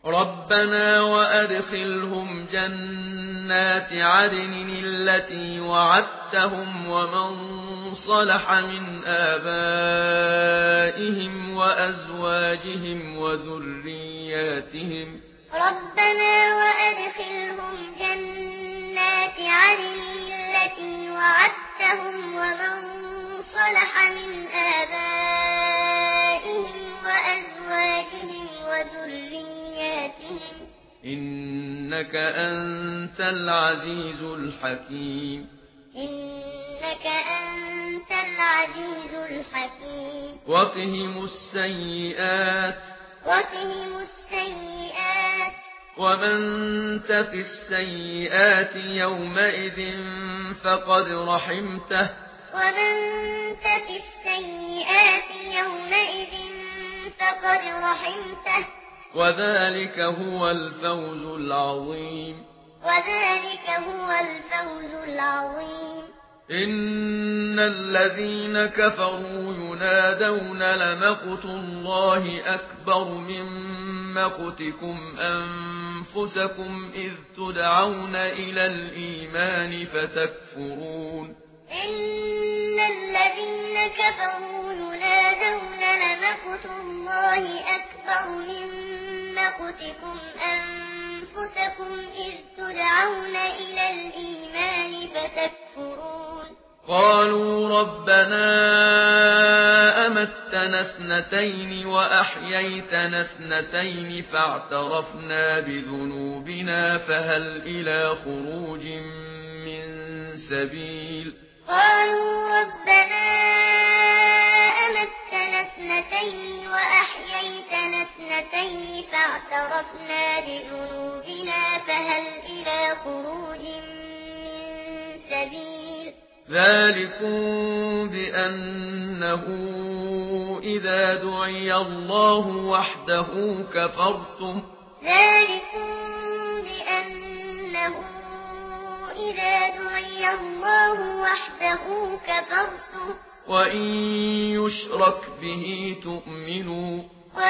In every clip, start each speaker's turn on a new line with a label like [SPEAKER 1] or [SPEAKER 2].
[SPEAKER 1] ربنا وأدخلهم جنات عدن التي وعدتهم ومن صلح من آبائهم وأزواجهم وذرياتهم
[SPEAKER 2] ربنا وأدخلهم جنات عدن التي وعدتهم ومن صلح من آبائهم وأزواجهم وذرياتهم
[SPEAKER 1] إنك أنت العزيز الحكيم
[SPEAKER 2] إنك أنت العزيز الحكيم
[SPEAKER 1] وقهم السيئات ومن تق السيئات يومئذ فقد رحمته
[SPEAKER 2] ومن تق السيئات يومئذ فقد رحمته
[SPEAKER 1] وذلك هو الفوز العظيم إن الذين كفروا ينادون لمقت الله أكبر من مقتكم أنفسكم إذ تدعون إلى الإيمان فتكفرون
[SPEAKER 2] إن الذين كفروا ينادون لمقت الله أكبر من مقتكم أنفسكم إذ تدعون إلى الإيمان فتكفرون
[SPEAKER 1] قالوا ربنا أمتنا اثنتين وأحييتنا اثنتين فاعترفنا بذنوبنا فهل إلى خروج من سبيل
[SPEAKER 2] قالوا ربنا أمتنا اثنتين وأحييتنا اثنتين فاعترفنا بذنوبنا فهل إلى خروج من سبيل
[SPEAKER 1] ذلكم بأنه إذا دعي الله وحده كفرتم
[SPEAKER 2] ذلكم بأنه إذا دعي الله وحده كفرتم
[SPEAKER 1] وإن يشرك به تؤمنوا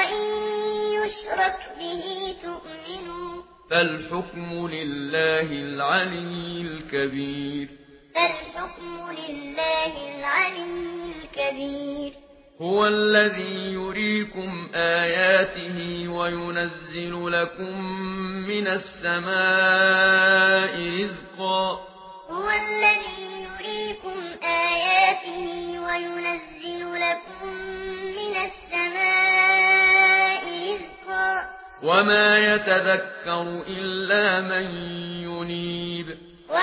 [SPEAKER 1] فالحكم لله العلي الكبير هو الذي يريكم آياته وينزل لكم من السماء رزقا
[SPEAKER 2] هو الذي يريكم آياته وينزل لكم من السماء رزقا
[SPEAKER 1] وما يتذكر إلا من ينيب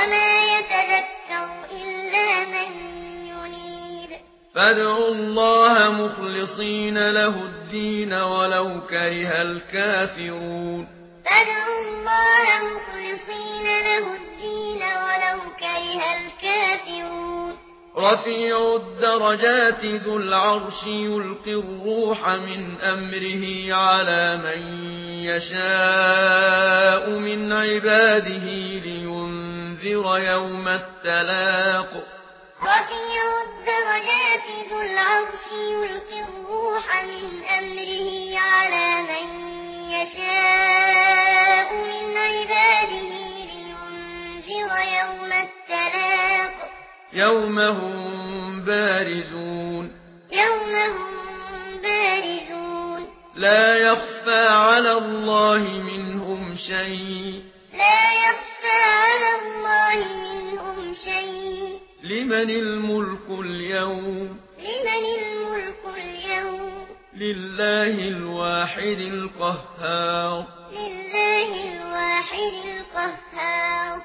[SPEAKER 1] فادعوا الله مخلصين له الدين ولو كره الكافرون رفيع الدرجات ذو العرش يلقي الروح من أمره على من يشاء من عباده لينذر يوم التلاق
[SPEAKER 2] رفيع الدرجات ذو العرش يلقي الروح من أمره على من يشاء من عباده لينذر يوم التلاق
[SPEAKER 1] يوم هم بارزون لا يخفى على الله منهم شيء لمن الملك اليوم لله الواحد القهار